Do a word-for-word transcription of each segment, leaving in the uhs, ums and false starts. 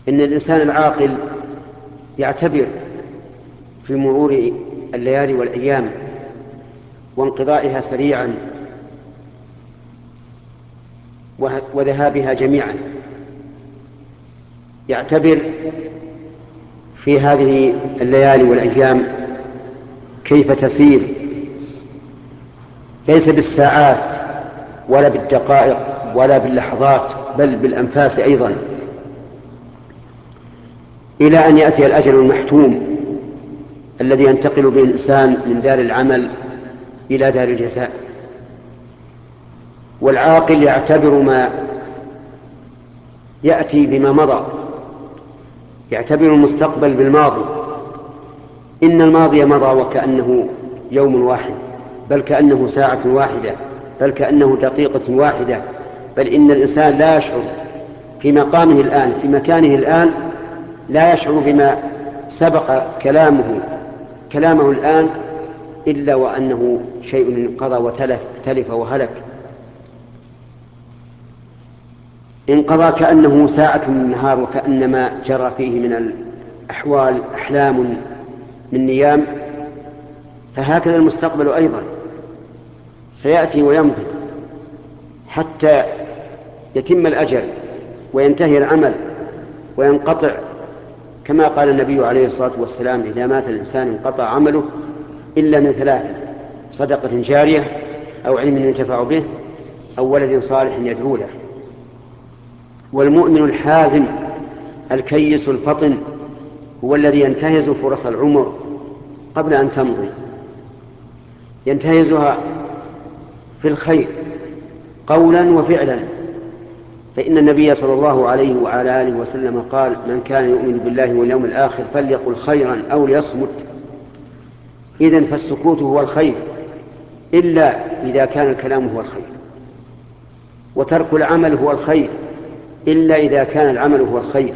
إن الإنسان العاقل يعتبر في مرور الليالي والأيام وانقضائها سريعا وذهابها جميعا، يعتبر في هذه الليالي والأيام كيف تسير، ليس بالساعات ولا بالدقائق ولا باللحظات بل بالأنفاس أيضا، إلى أن يأتي الأجل المحتوم الذي ينتقل به الإنسان من دار العمل إلى دار الجزاء. والعاقل يعتبر ما يأتي بما مضى، يعتبر المستقبل بالماضي. إن الماضي مضى وكأنه يوم واحد، بل كأنه ساعة واحدة، بل كأنه دقيقة واحدة، بل إن الإنسان لا يشعر في مقامه الآن في مكانه الآن، لا يشعر بما سبق كلامه كلامه الآن إلا وأنه شيء انقضى وتلف تلف وهلك، انقضى كأنه ساعة من النهار، وكأنما جرى فيه من الأحوال أحلام من نيام. فهكذا المستقبل أيضا سيأتي ويمضي حتى يتم الأجل وينتهي العمل وينقطع، كما قال النبي عليه الصلاة والسلام: إذا مات الإنسان انقطع عمله إلا من ثلاثة: صدقة جارية، أو علم ينتفع به، أو ولد صالح يدعو له. والمؤمن الحازم الكيس الفطن هو الذي ينتهز فرص العمر قبل أن تمضي، ينتهزها في الخير قولا وفعلا. فإن النبي صلى الله عليه وعلى آله وسلم قال: من كان يؤمن بالله واليوم الآخر فليقل خيرا أو ليصمت. إذن فالسكوت هو الخير، إلا إذا كان الكلام هو الخير، وترك العمل هو الخير، إلا إذا كان العمل هو الخير.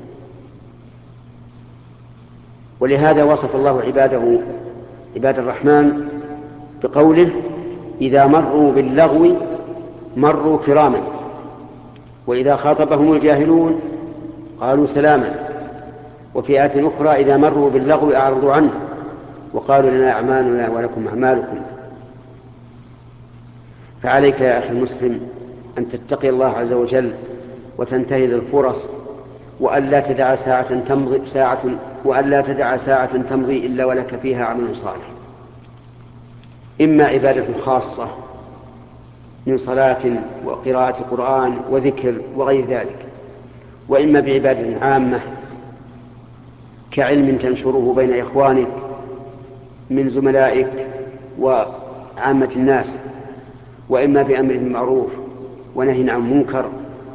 ولهذا وصف الله عباده عباد الرحمن بقوله: إذا مروا باللغو مروا كراما، وإذا خاطبهم الجاهلون قالوا سلاما. وفي آية أخرى: إذا مروا باللغو أعرضوا عنه وقالوا لنا أعمالنا ولكم أعمالكم. فعليك يا أخي المسلم أن تتقي الله عز وجل وتنتهز الفرص، وأن لا تدع ساعة تمضي ساعة وأن لا تدع ساعة تمضي إلا ولك فيها عمل صالح، إما عبادة خاصة من صلاة وقراءة قرآن وذكر وغير ذلك، وإما بعبادة عامة كعلم تنشره بين إخوانك من زملائك وعامة الناس، وإما بأمر بالمعروف ونهي عن منكر،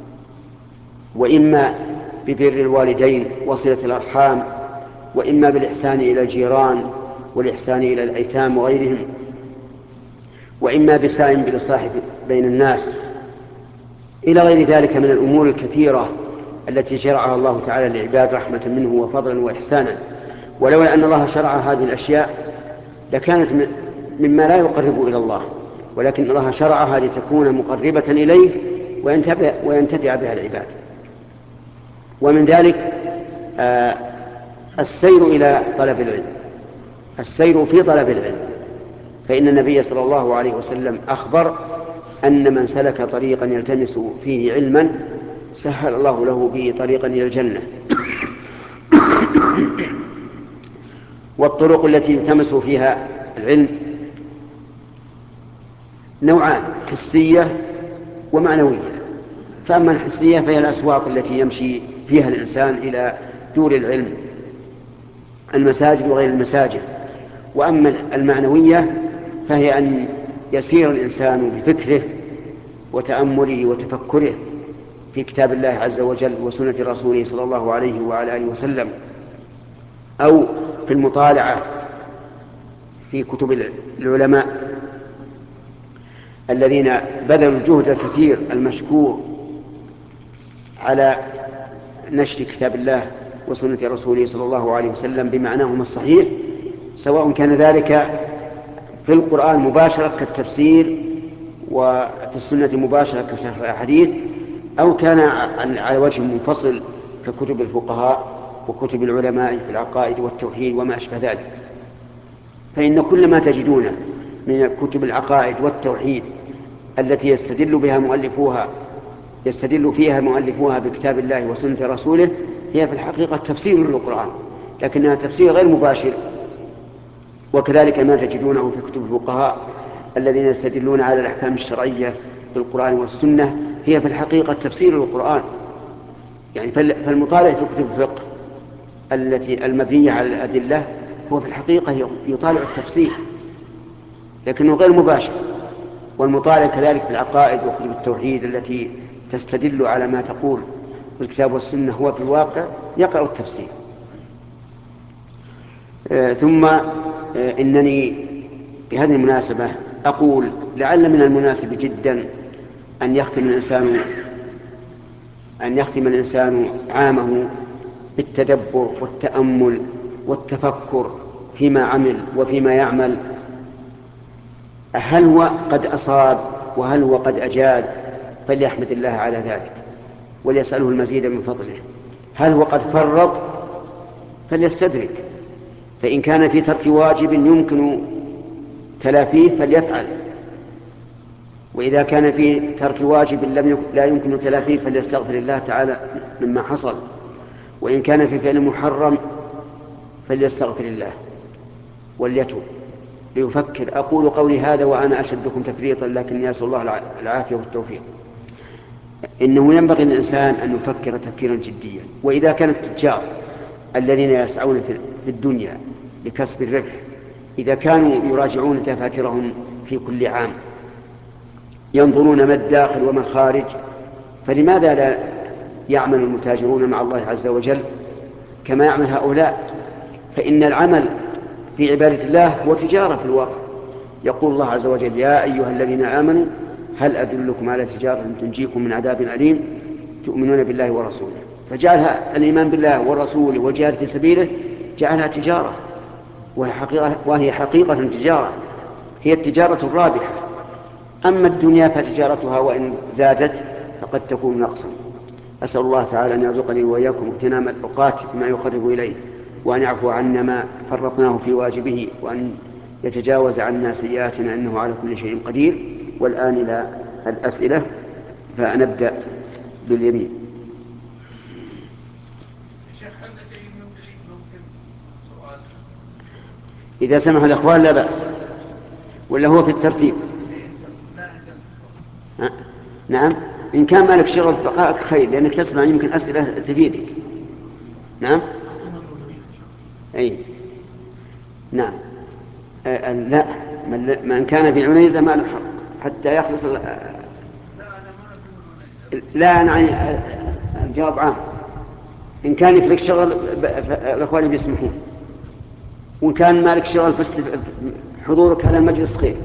وإما ببر الوالدين وصلة الأرحام، وإما بالإحسان إلى الجيران والإحسان إلى الأيتام وغيرهم، وإما بسعي بالإصلاح بين الناس، إلى غير ذلك من الأمور الكثيرة التي شرعها الله تعالى للعباد رحمة منه وفضلا وإحسانا. ولولا أن الله شرع هذه الأشياء لكانت مما لا يقرب إلى الله، ولكن الله شرعها لتكون مقربة إليه وينتفع, وينتفع بها العباد. ومن ذلك آه السير إلى طلب العلم، السير في طلب العلم. فإن النبي صلى الله عليه وسلم أخبر أن من سلك طريقا يلتمس فيه علما سهل الله له به طريقا إلى الجنة. والطرق التي يلتمس فيها العلم نوعان: حسية ومعنوية. فأما الحسية فهي الأسواق التي يمشي فيها الإنسان إلى دور العلم، المساجد وغير المساجد. وأما المعنوية فهي أن يسير الإنسان بفكره وتأمله وتفكره في كتاب الله عز وجل وسنة رسوله صلى الله عليه وعلى آله وسلم، أو في المطالعة في كتب العلماء الذين بذلوا الجهد الكثير المشكور على نشر كتاب الله وسنة رسوله صلى الله عليه وسلم بمعناهما الصحيح، سواء كان ذلك في القرآن مباشرة كالتفسير، وفي السنة مباشرة كشرح الأحاديث، أو كان على وجه منفصل ككتب الفقهاء وكتب العلماء في العقائد والتوحيد وما أشبه ذلك. فإن كل ما تجدونه من كتب العقائد والتوحيد التي يستدل بها مؤلفوها يستدل فيها مؤلفوها بكتاب الله وسنة رسوله هي في الحقيقة تفسير للقرآن، لكنها تفسير غير مباشر. وكذلك ما تجدونه في كتب الفقهاء الذين يستدلون على الأحكام الشرعية بالقرآن والسنة هي في الحقيقة تفسير للقرآن. يعني فالمطالع في كتب الفقه التي المبنية على الأدلة هو في الحقيقة يطالع التفسير لكنه غير مباشر. والمطالع كذلك في العقائد وكتب التوحيد التي تستدل على ما تقول الكتاب والسنة هو في الواقع يقرأ التفسير. آه ثم آه إنني بهذه المناسبة أقول لعل من المناسب جدا أن يختم الإنسان أن يختم الإنسان عامه بالتدبر والتأمل والتفكر فيما عمل وفيما يعمل، هل هو قد أصاب وهل هو قد أجاد، فليحمد الله على ذلك وليسأله المزيد من فضله. هل هو قد فرط فليستدرك، فإن كان في ترك واجب يمكن تلافيه فليفعل، وإذا كان في ترك واجب لم لا يمكن تلافيه فليستغفر الله تعالى مما حصل، وإن كان في فعل محرم فليستغفر الله وليتوب ليفكر. أقول قولي هذا وأنا أشدكم تفريطا لكن أسأل الله العافية والتوفيق. إنه ينبغي للإنسان أن يفكر تفكيرا جديا. وإذا كان التجار الذين يسعون في الدنيا لكسب الربح إذا كانوا يراجعون دفاترهم في كل عام ينظرون ما الداخل وما الخارج، فلماذا لا يعمل المتاجرون مع الله عز وجل كما يعمل هؤلاء؟ فإن العمل في عبادة الله هو تجارة في الواقع. يقول الله عز وجل: يا أيها الذين آمنوا هل أدلكم على تجارة تنجيكم من عذاب أليم تؤمنون بالله ورسوله. فجعلها الإيمان بالله ورسوله والجهاد في سبيله جعلها تجارة، وهي حقيقة, وهي حقيقة تجارة، هي التجارة الرابحة. أما الدنيا فتجارتها وإن زادت فقد تكون نقصا. أسأل الله تعالى أن يرزقني وإياكم اغتنام الأوقات بما يقرب إليه، وأن يعفو عنا ما فرطناه في واجبه، وأن يتجاوز عنا سيئاتنا إنه على كل شيء قدير. والآن إلى الأسئلة، فنبدأ باليمين. إذا سمح الأخوان لا بأس، ولا هو في الترتيب؟ أه؟ نعم، إن كان مالك شغل بقائك خير لأنك تسمع يمكن أسئلة تفيدك. نعم أي نعم. أه لا، من كان في عنيزة ما له حق حتى يخلص ال... لا أنا الجواب عام. إن كان لك شغل الأخوان بيسمحون، وإن كان مالك شغل بس حضورك هذا المجلس خير.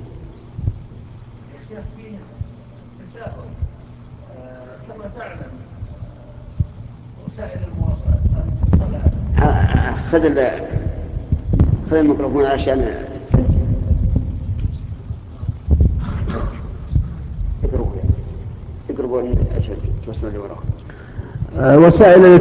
خذ خذ الميكروفون عشان تسجل. اقربوا اقربوا عشان توصلوا اللي وراهم. وسائل